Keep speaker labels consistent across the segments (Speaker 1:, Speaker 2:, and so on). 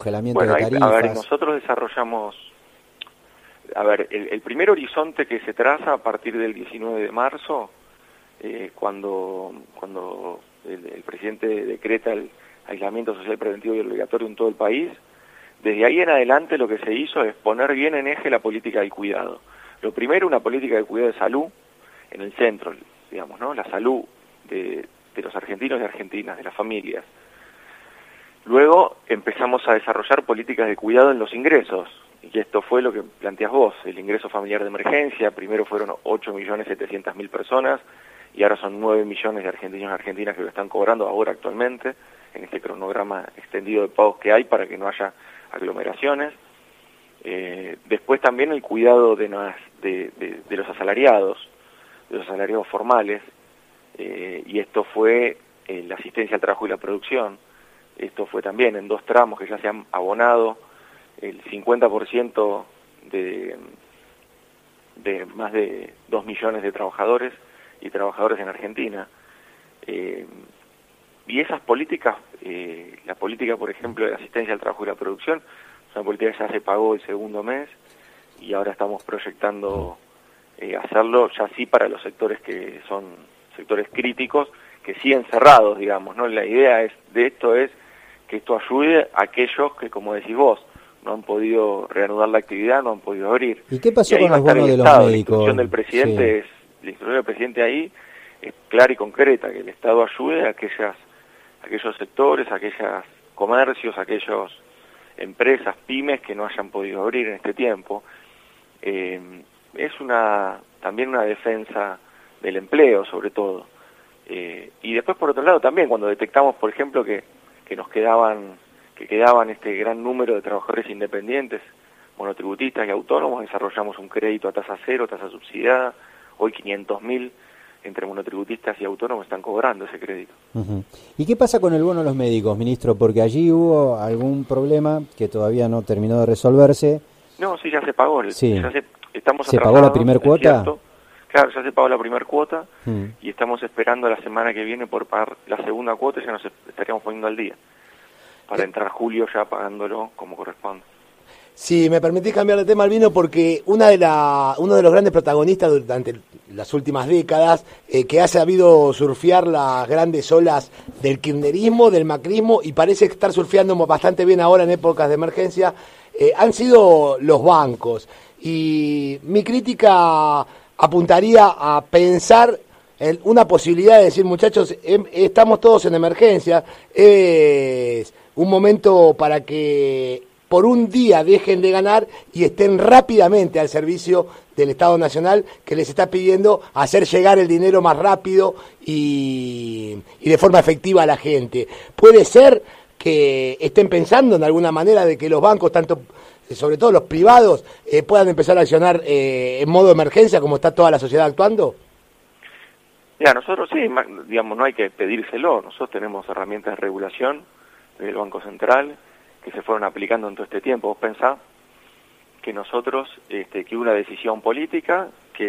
Speaker 1: congelamiento
Speaker 2: Bueno,
Speaker 1: de tarifas.
Speaker 2: a ver, nosotros desarrollamos, el primer horizonte que se traza a partir del 19 de marzo, cuando el presidente decreta el aislamiento social preventivo y obligatorio en todo el país, desde ahí en adelante lo que se hizo es poner bien en eje la política del cuidado. Lo primero, una política de cuidado de salud en el centro, digamos, ¿no? La salud de los argentinos y argentinas, de las familias. Luego empezamos a desarrollar políticas de cuidado en los ingresos, y esto fue lo que planteas vos, el ingreso familiar de emergencia. Primero fueron 8.700.000 personas, y ahora son 9 millones de argentinos y argentinas que lo están cobrando ahora actualmente, en este cronograma extendido de pagos que hay para que no haya aglomeraciones. Después también el cuidado de los asalariados formales, y esto fue la asistencia al trabajo y la producción. Esto fue también en 2 tramos que ya se han abonado el 50% de más de 2 millones de trabajadores y trabajadoras en Argentina. Y esas políticas, la política, por ejemplo, de asistencia al trabajo y la producción, es una política que ya se pagó el segundo mes, y ahora estamos proyectando hacerlo ya sí para los sectores que son sectores críticos, que siguen cerrados, digamos, ¿no? La idea de esto es que esto ayude a aquellos que, como decís vos, no han podido reanudar la actividad, no han podido abrir.
Speaker 1: ¿Y qué pasó
Speaker 2: y
Speaker 1: con los bonos de los
Speaker 2: Estado.
Speaker 1: médicos?
Speaker 2: La instrucción del presidente la instrucción del presidente ahí es clara y concreta, que el Estado ayude a aquellos sectores, a aquellos comercios, a aquellas empresas, pymes que no hayan podido abrir en este tiempo. Es también una defensa del empleo, sobre todo. Y después, por otro lado, también cuando detectamos, por ejemplo, que quedaban este gran número de trabajadores independientes, monotributistas y autónomos, desarrollamos un crédito a tasa cero, tasa subsidiada. Hoy 500.000 entre monotributistas y autónomos están cobrando ese crédito.
Speaker 1: Uh-huh. ¿Y qué pasa con el bono a los médicos, ministro? Porque allí hubo algún problema que todavía no terminó de resolverse.
Speaker 2: No, sí, ya se pagó.
Speaker 1: Sí.
Speaker 2: Estamos
Speaker 1: ¿Se pagó la primera cuota?
Speaker 2: Claro, ya se pagó la primera cuota, y estamos esperando la semana que viene por pagar la segunda cuota, y ya nos estaríamos poniendo al día, para entrar julio ya pagándolo como corresponde.
Speaker 3: Si me permitís cambiar de tema, Albino, porque uno de los grandes protagonistas durante las últimas décadas, que ha sabido surfear las grandes olas del kirchnerismo, del macrismo, y parece estar surfeando bastante bien ahora en épocas de emergencia, han sido los bancos. Y mi crítica apuntaría a pensar en una posibilidad de decir, muchachos, estamos todos en emergencia, es un momento para que por un día dejen de ganar y estén rápidamente al servicio del Estado Nacional, que les está pidiendo hacer llegar el dinero más rápido y de forma efectiva a la gente. Puede ser que estén pensando en alguna manera de que los bancos, tanto sobre todo los privados, puedan empezar a accionar en modo emergencia, como está toda la sociedad actuando.
Speaker 2: Ya, nosotros sí, digamos, no hay que pedírselo. Nosotros tenemos herramientas de regulación del Banco Central que se fueron aplicando en todo este tiempo. Vos pensás que nosotros, que hubo una decisión política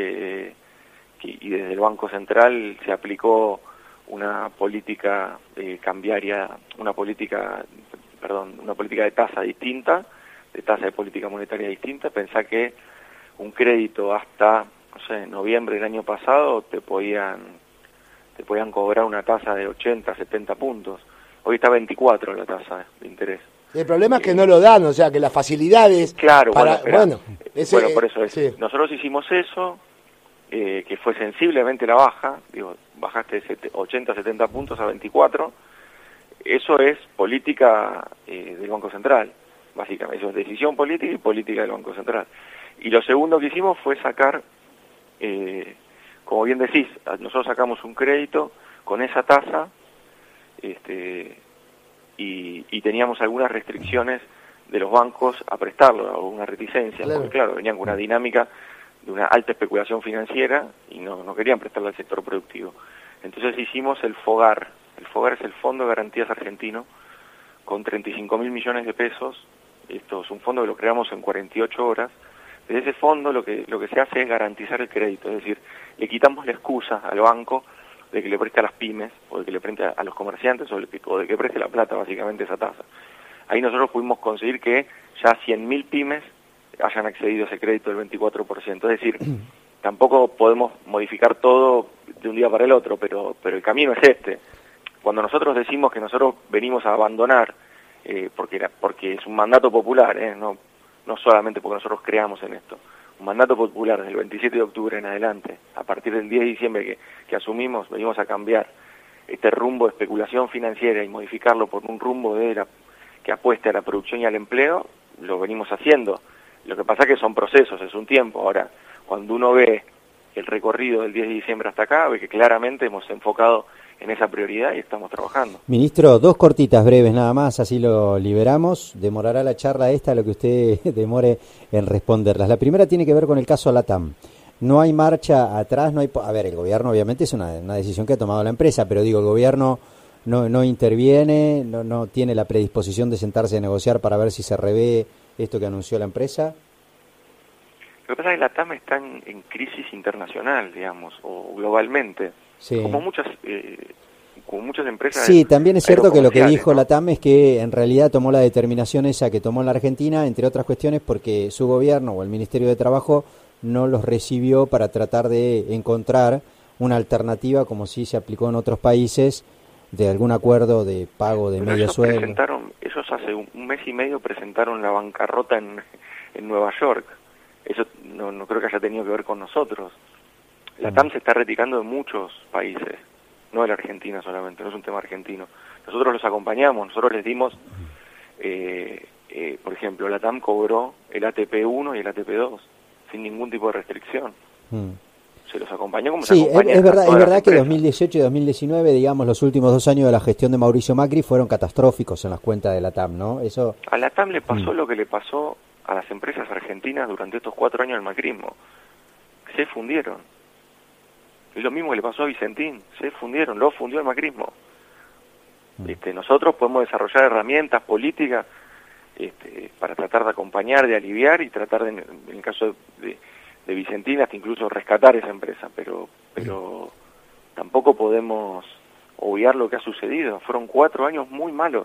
Speaker 2: y desde el Banco Central se aplicó una política cambiaria, una política de tasa distinta, de tasa de política monetaria distinta. Pensá que un crédito hasta, no sé, noviembre del año pasado te podían cobrar una tasa de 80, 70 puntos. Hoy está 24 la tasa de interés.
Speaker 3: El problema es que no lo dan, o sea, que las facilidades...
Speaker 2: Claro,
Speaker 3: por eso
Speaker 2: sí. Nosotros hicimos eso, que fue sensiblemente la baja, bajaste de 80, 70 puntos a 24, eso es política del Banco Central, básicamente, eso es decisión política y política del Banco Central. Y lo segundo que hicimos fue sacar, como bien decís, nosotros sacamos un crédito con esa tasa, y teníamos algunas restricciones de los bancos a prestarlo, alguna reticencia, porque claro, venían con una dinámica de una alta especulación financiera y no querían prestarle al sector productivo. Entonces hicimos el FOGAR. El FOGAR es el Fondo de Garantías Argentino, con 35.000 millones de pesos. Esto es un fondo que lo creamos en 48 horas. Desde ese fondo lo que se hace es garantizar el crédito, es decir, le quitamos la excusa al banco de que le preste a las pymes, o de que le preste a los comerciantes, o de que preste la plata, básicamente, esa tasa. ahí nosotros pudimos conseguir que ya 100.000 pymes hayan accedido a ese crédito del 24%. Es decir, tampoco podemos modificar todo de un día para el otro, pero el camino es este. Cuando nosotros decimos que nosotros venimos a abandonar, porque es un mandato popular, no solamente porque nosotros creamos en esto, un mandato popular desde el 27 de octubre en adelante, a partir del 10 de diciembre que asumimos, venimos a cambiar este rumbo de especulación financiera y modificarlo por un rumbo que apueste a la producción y al empleo, lo venimos haciendo. Lo que pasa es que son procesos, es un tiempo. Ahora, cuando uno ve el recorrido del 10 de diciembre hasta acá, ve que claramente hemos enfocado en esa prioridad y estamos trabajando.
Speaker 1: Ministro, 2 cortitas breves nada más, así lo liberamos. Demorará la charla esta lo que usted demore en responderlas. La primera tiene que ver con el caso LATAM. No hay marcha atrás, no hay... A ver, el gobierno obviamente es una decisión que ha tomado la empresa, pero digo, el gobierno no interviene, no tiene la predisposición de sentarse a negociar para ver si se revé esto que anunció la empresa.
Speaker 2: Lo que pasa es que LATAM está en crisis internacional, digamos, o globalmente.
Speaker 1: Sí.
Speaker 2: Como muchas empresas.
Speaker 1: Sí, también es cierto que lo que dijo,
Speaker 2: ¿no?
Speaker 1: LATAM es que en realidad tomó la determinación esa que tomó en la Argentina, entre otras cuestiones porque su gobierno o el Ministerio de Trabajo no los recibió para tratar de encontrar una alternativa, como sí se aplicó en otros países, de algún acuerdo de pago de medio sueldo.
Speaker 2: Ellos hace un mes y medio presentaron la bancarrota en Nueva York. Eso no creo que haya tenido que ver con nosotros. La TAM se está retirando de muchos países, no de la Argentina solamente, no es un tema argentino. Nosotros los acompañamos, nosotros les dimos, por ejemplo, la TAM cobró el ATP1 y el ATP2 sin ningún tipo de restricción. Se los acompañó como se acompaña.
Speaker 1: Es verdad que 2018 y 2019, digamos, los últimos 2 años de la gestión de Mauricio Macri fueron catastróficos en las cuentas de la TAM, ¿no? Eso.
Speaker 2: A la TAM le pasó lo que le pasó a las empresas argentinas durante estos 4 años del macrismo. Se fundieron. Es lo mismo que le pasó a Vicentín, se fundieron, lo fundió el macrismo. Nosotros podemos desarrollar herramientas políticas para tratar de acompañar, de aliviar y tratar de, en el caso de Vicentín, hasta incluso rescatar esa empresa, pero tampoco podemos obviar lo que ha sucedido. Fueron 4 años muy malos.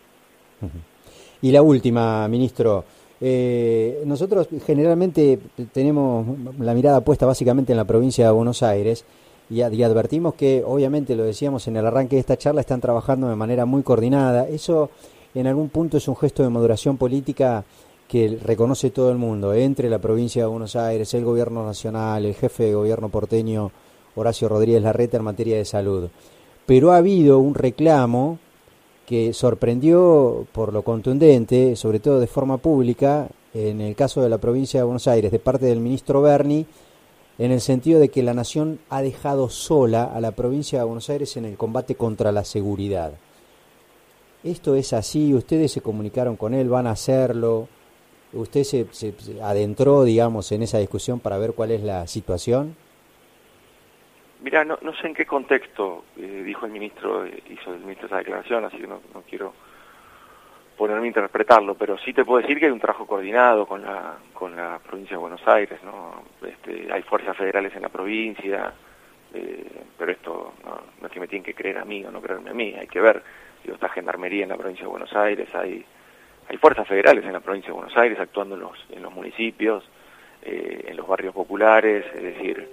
Speaker 1: Y la última, ministro. Nosotros generalmente tenemos la mirada puesta básicamente en la provincia de Buenos Aires y advertimos que, obviamente, lo decíamos en el arranque de esta charla, están trabajando de manera muy coordinada. Eso en algún punto es un gesto de maduración política que reconoce todo el mundo, entre la provincia de Buenos Aires, el gobierno nacional, el jefe de gobierno porteño Horacio Rodríguez Larreta en materia de salud. Pero ha habido un reclamo que sorprendió por lo contundente, sobre todo de forma pública, en el caso de la provincia de Buenos Aires, de parte del ministro Berni, en el sentido de que la Nación ha dejado sola a la provincia de Buenos Aires en el combate contra la seguridad. ¿Esto es así? ¿Ustedes se comunicaron con él? ¿Van a hacerlo? ¿Usted se adentró, digamos, en esa discusión para ver cuál es la situación?
Speaker 2: Mira, no sé en qué contexto hizo el ministro esa declaración, así que no quiero ponerme a interpretarlo, pero sí te puedo decir que hay un trabajo coordinado con la provincia de Buenos Aires, ¿no? Hay fuerzas federales en la provincia, pero esto no es que me tienen que creer a mí o no creerme a mí, hay que ver. Está Gendarmería en la provincia de Buenos Aires, hay fuerzas federales en la provincia de Buenos Aires actuando en los municipios, en los barrios populares, es decir,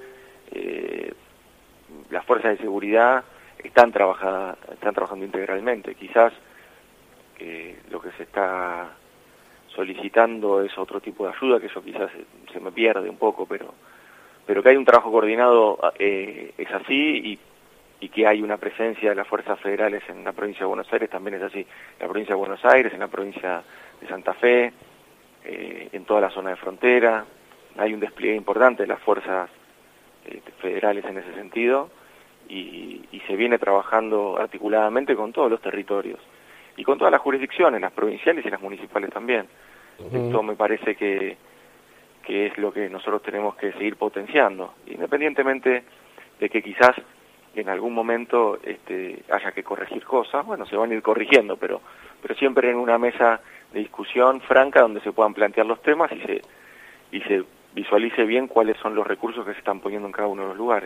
Speaker 2: las fuerzas de seguridad están trabajando integralmente. Quizás lo que se está solicitando es otro tipo de ayuda, que eso quizás se me pierde un poco, pero que hay un trabajo coordinado es así, y que hay una presencia de las fuerzas federales en la provincia de Buenos Aires también es así. En la provincia de Buenos Aires, en la provincia de Santa Fe, en toda la zona de frontera, hay un despliegue importante de las fuerzas federales en ese sentido, y se viene trabajando articuladamente con todos los territorios y con todas las jurisdicciones, las provinciales y las municipales también. Esto me parece que es lo que nosotros tenemos que seguir potenciando, independientemente de que quizás en algún momento haya que corregir cosas. Bueno, se van a ir corrigiendo, pero siempre en una mesa de discusión franca donde se puedan plantear los temas y se visualice bien cuáles son los recursos que se están poniendo en cada uno de los lugares.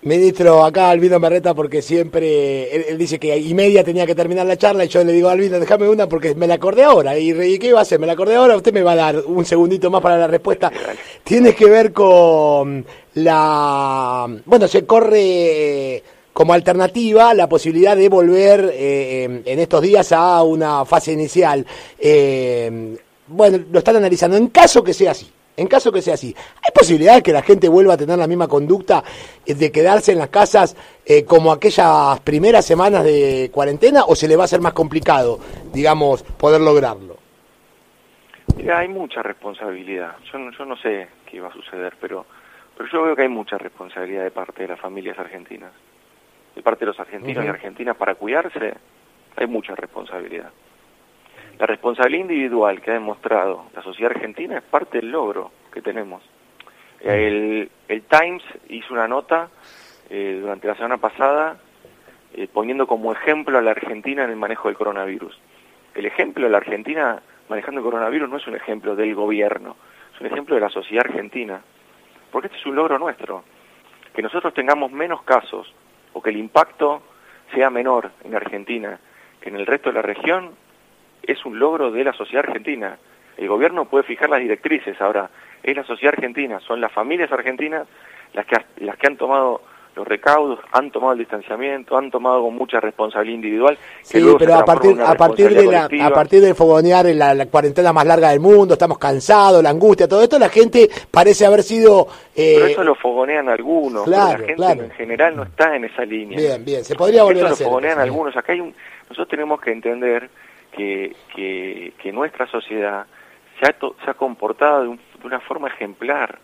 Speaker 3: Ministro, acá Albino me reta porque siempre, él dice que y media tenía que terminar la charla y yo le digo, Albino, déjame una porque me la acordé ahora. ¿Y qué iba a hacer? Me la acordé ahora, usted me va a dar un segundito más para la respuesta. Tiene que ver con bueno, se corre como alternativa la posibilidad de volver en estos días a una fase inicial. Bueno, lo están analizando. En caso que sea así, ¿hay posibilidad de que la gente vuelva a tener la misma conducta de quedarse en las casas como aquellas primeras semanas de cuarentena, o se le va a hacer más complicado, digamos, poder lograrlo?
Speaker 2: Mira, hay mucha responsabilidad. Yo no sé qué va a suceder, pero yo veo que hay mucha responsabilidad de parte de las familias argentinas. De parte de los argentinos y argentinas para cuidarse, hay mucha responsabilidad. La responsabilidad individual que ha demostrado la sociedad argentina es parte del logro que tenemos. El Times hizo una nota durante la semana pasada poniendo como ejemplo a la Argentina en el manejo del coronavirus. El ejemplo de la Argentina manejando el coronavirus no es un ejemplo del gobierno, es un ejemplo de la sociedad argentina. Porque este es un logro nuestro. Que nosotros tengamos menos casos o que el impacto sea menor en Argentina que en el resto de la región es un logro de la sociedad argentina. El gobierno puede fijar las directrices, ahora es la sociedad argentina, son las familias argentinas las que han tomado los recaudos, han tomado el distanciamiento, han tomado con mucha responsabilidad individual.
Speaker 3: Sí, pero a partir de fogonear en la cuarentena más larga del mundo, estamos cansados, la angustia, todo esto, la gente parece haber sido...
Speaker 2: Pero eso lo fogonean algunos,
Speaker 3: claro,
Speaker 2: pero la gente en general no está en esa línea.
Speaker 3: Bien, se podría volver a hacer.
Speaker 2: Eso lo fogonean algunos. Acá nosotros tenemos que entender que nuestra sociedad se ha comportado de una forma ejemplar,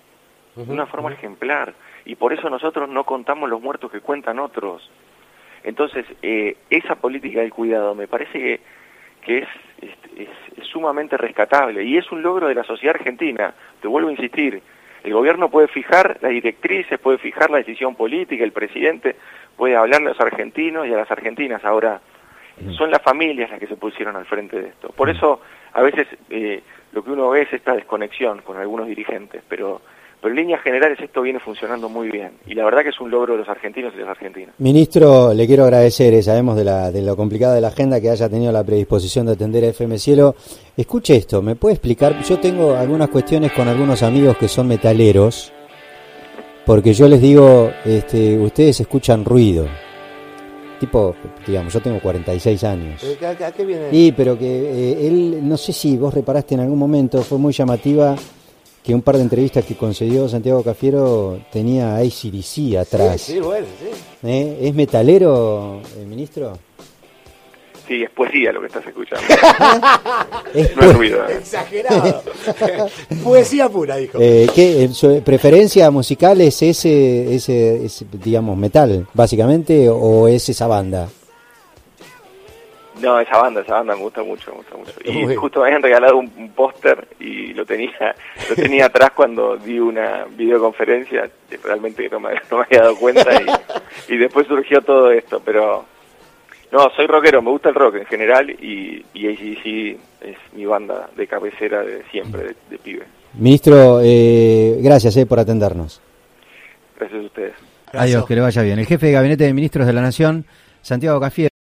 Speaker 2: y por eso nosotros no contamos los muertos que cuentan otros. Entonces, esa política del cuidado me parece que es sumamente rescatable, y es un logro de la sociedad argentina. Te vuelvo a insistir, el gobierno puede fijar las directrices, puede fijar la decisión política, el presidente puede hablarle a los argentinos y a las argentinas. Ahora, son las familias las que se pusieron al frente de esto. Por eso, a veces, lo que uno ve es esta desconexión con algunos dirigentes, pero en líneas generales esto viene funcionando muy bien, y la verdad que es un logro de los argentinos y de las argentinas.
Speaker 1: Ministro, le quiero agradecer, sabemos de lo complicada de la agenda, que haya tenido la predisposición de atender a FM Cielo. Escuche esto, ¿me puede explicar? Yo tengo algunas cuestiones con algunos amigos que son metaleros, porque yo les digo, ustedes escuchan ruido. Tipo, digamos, yo tengo 46 años.
Speaker 3: ¿A qué viene?
Speaker 1: Sí, pero que él, no sé si vos reparaste en algún momento, fue muy llamativa que un par de entrevistas que concedió Santiago Cafiero tenía a AC/DC atrás.
Speaker 3: Sí, bueno, sí.
Speaker 1: ¿Es metalero, ministro?
Speaker 2: Sí, es poesía lo que estás escuchando. No es ruido.
Speaker 3: Exagerado. Poesía pura, dijo.
Speaker 1: ¿Qué, su preferencia musical es ese, digamos, metal, básicamente, o es esa banda?
Speaker 2: No, esa banda me gusta mucho. Y justo me habían regalado un póster y lo tenía atrás cuando di una videoconferencia, que realmente no me había dado cuenta, y después surgió todo esto, pero no, soy rockero, me gusta el rock en general, y AC/DC es mi banda de cabecera de siempre, de pibe.
Speaker 1: Ministro, gracias por atendernos.
Speaker 2: Gracias a ustedes.
Speaker 1: Adiós, que le vaya bien. El jefe de Gabinete de Ministros de la Nación, Santiago Cafiero.